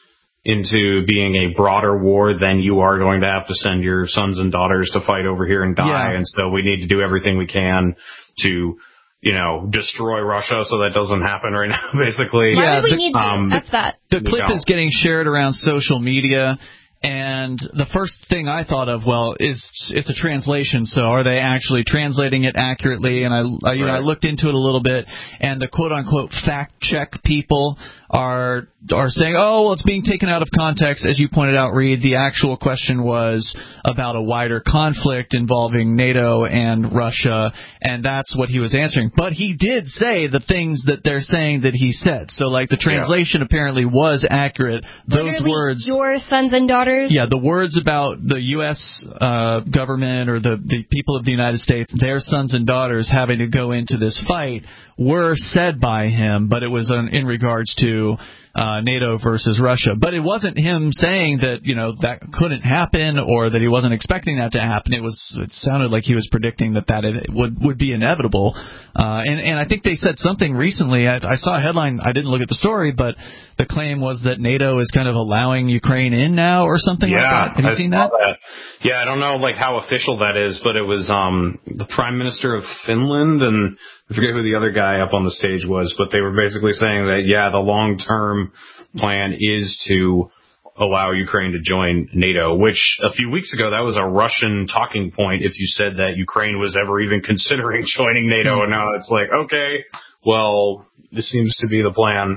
into being a broader war, then you are going to have to send your sons and daughters to fight over here and die. Yeah. And so we need to do everything we can to, destroy Russia so that doesn't happen right now, basically. Why do we need to? That's that. The clip is getting shared around social media. And the first thing I thought of, it's a translation. So are they actually translating it accurately? And I looked into it a little bit, and the quote unquote fact check people are saying, it's being taken out of context. As you pointed out, Reed, the actual question was about a wider conflict involving NATO and Russia, and that's what he was answering. But he did say the things that they're saying that he said. So the translation apparently was accurate. Those literally words, your sons and daughters. Yeah, the words about the U.S. Government or the people of the United States, their sons and daughters having to go into this fight were said by him, but it was in regards to NATO versus Russia. But it wasn't him saying that, that couldn't happen or that he wasn't expecting that to happen. It sounded like he was predicting that it would be inevitable. And I think they said something recently. I saw a headline. I didn't look at the story, but the claim was that NATO is kind of allowing Ukraine in now or something like that. Have you seen that? Yeah, I don't know how official that is, but it was the Prime Minister of Finland, and I forget who the other guy up on the stage was, but they were basically saying that, the long-term plan is to allow Ukraine to join NATO, which a few weeks ago, that was a Russian talking point if you said that Ukraine was ever even considering joining NATO, and now it's okay, well, this seems to be the plan.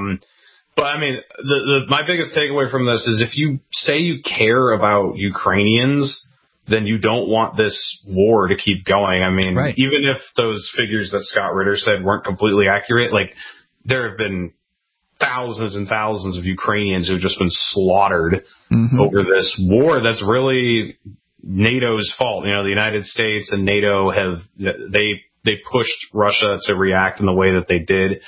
But my biggest takeaway from this is if you say you care about Ukrainians, then you don't want this war to keep going. Even if those figures that Scott Ritter said weren't completely accurate, there have been thousands and thousands of Ukrainians who have just been slaughtered over this war that's really NATO's fault. The United States and NATO they pushed Russia to react in the way that they did.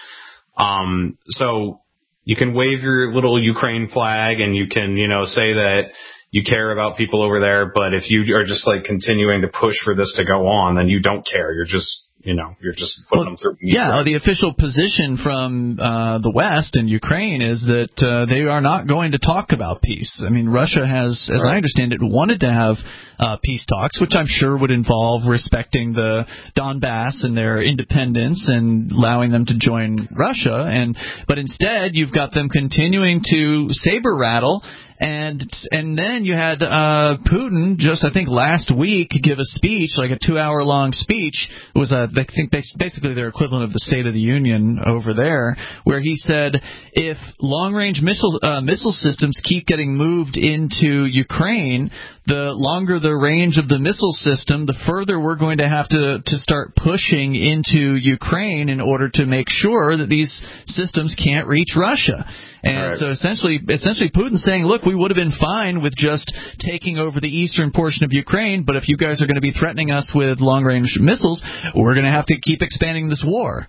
So you can wave your little Ukraine flag and you can, say that you care about people over there, but if you are just like continuing to push for this to go on, then you don't care. You're just putting them through. Yeah, the official position from the West and Ukraine is that they are not going to talk about peace. I mean, Russia has, as I understand it, wanted to have peace talks, which I'm sure would involve respecting the Donbass and their independence and allowing them to join Russia. But instead, you've got them continuing to saber rattle. And then you had Putin just, I think, last week give a speech, like a 2-hour-long speech. It was, I think, basically their equivalent of the State of the Union over there, where he said if long-range missile systems keep getting moved into Ukraine, the longer the range of the missile system, the further we're going to have to start pushing into Ukraine in order to make sure that these systems can't reach Russia. And so essentially Putin's saying, look, we would have been fine with just taking over the eastern portion of Ukraine, but if you guys are going to be threatening us with long-range missiles, we're going to have to keep expanding this war.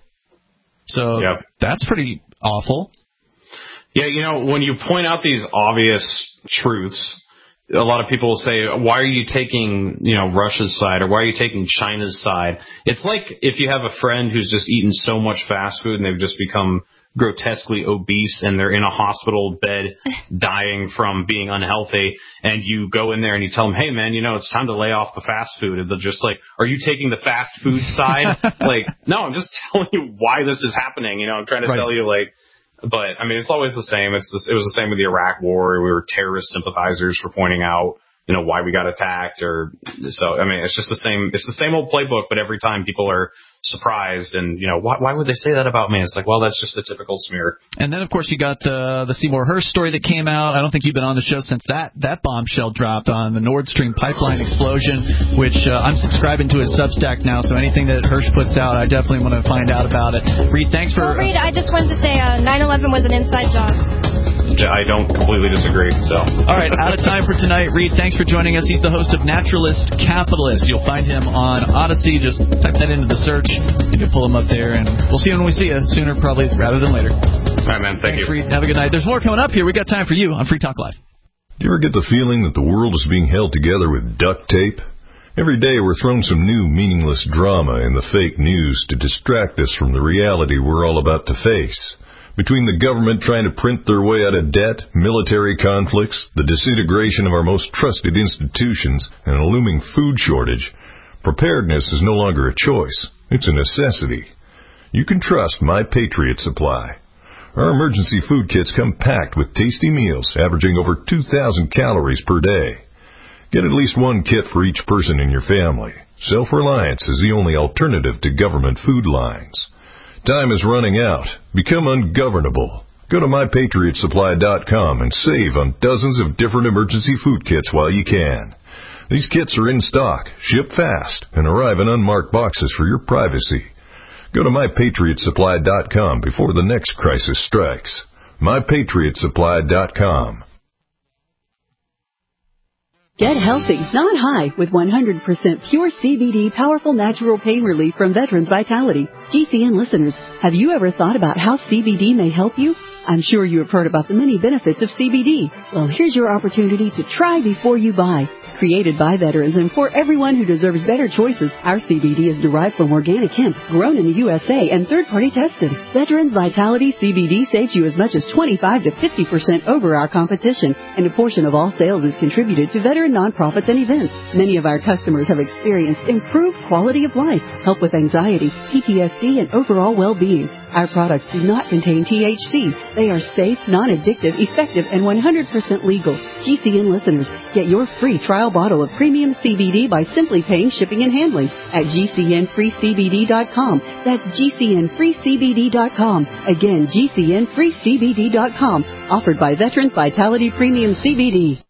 So that's pretty awful. Yeah, when you point out these obvious truths, a lot of people will say, why are you taking, Russia's side, or why are you taking China's side? It's like if you have a friend who's just eaten so much fast food and they've just become grotesquely obese and they're in a hospital bed dying from being unhealthy, and you go in there and you tell them, hey man, it's time to lay off the fast food, and they're just like, are you taking the fast food side? Like, no, I'm just telling you why this is happening. I'm trying to tell you, but I mean, it's always the same. It was the same with the Iraq War. We were terrorist sympathizers for pointing out, why we got attacked, so I mean, it's just the same. It's the same old playbook, but every time people are surprised and, why would they say that about me? It's like, well, that's just the typical smear. And then, of course, you got the Seymour Hersh story that came out. I don't think you've been on the show since that bombshell dropped on the Nord Stream pipeline explosion, which I'm subscribing to his Substack now, so anything that Hersh puts out, I definitely want to find out about it. Reed, thanks for... Well, Reed, I just wanted to say 9/11 was an inside job. I don't completely disagree. So. All right, out of time for tonight. Reed, thanks for joining us. He's the host of Naturalist Capitalist. You'll find him on Odyssey. Just type that into the search, and you'll pull him up there. And we'll see you when we see you. Sooner, probably, rather than later. All right, man. Thanks, Reed. Have a good night. There's more coming up here. We got time for you on Free Talk Live. Do you ever get the feeling that the world is being held together with duct tape? Every day we're thrown some new meaningless drama in the fake news to distract us from the reality we're all about to face. Between the government trying to print their way out of debt, military conflicts, the disintegration of our most trusted institutions, and a looming food shortage, preparedness is no longer a choice. It's a necessity. You can trust My Patriot Supply. Our emergency food kits come packed with tasty meals averaging over 2,000 calories per day. Get at least one kit for each person in your family. Self-reliance is the only alternative to government food lines. Time is running out. Become ungovernable. Go to MyPatriotSupply.com and save on dozens of different emergency food kits while you can. These kits are in stock, ship fast, and arrive in unmarked boxes for your privacy. Go to MyPatriotSupply.com before the next crisis strikes. MyPatriotSupply.com. Get healthy, not high, with 100% pure CBD powerful natural pain relief from Veterans Vitality. GCN listeners, have you ever thought about how CBD may help you? I'm sure you have heard about the many benefits of CBD. Well, here's your opportunity to try before you buy. Created by veterans and for everyone who deserves better choices, our CBD is derived from organic hemp, grown in the USA, and third-party tested. Veterans Vitality CBD saves you as much as 25 to 50% over our competition, and a portion of all sales is contributed to veteran nonprofits and events. Many of our customers have experienced improved quality of life, help with anxiety, PTSD, and overall well-being. Our products do not contain THC. They are safe, non-addictive, effective, and 100% legal. GCN listeners, get your free trial bottle of premium CBD by simply paying shipping and handling at GCNFreeCBD.com. That's GCNFreeCBD.com. Again, GCNFreeCBD.com. Offered by Veterans Vitality Premium CBD.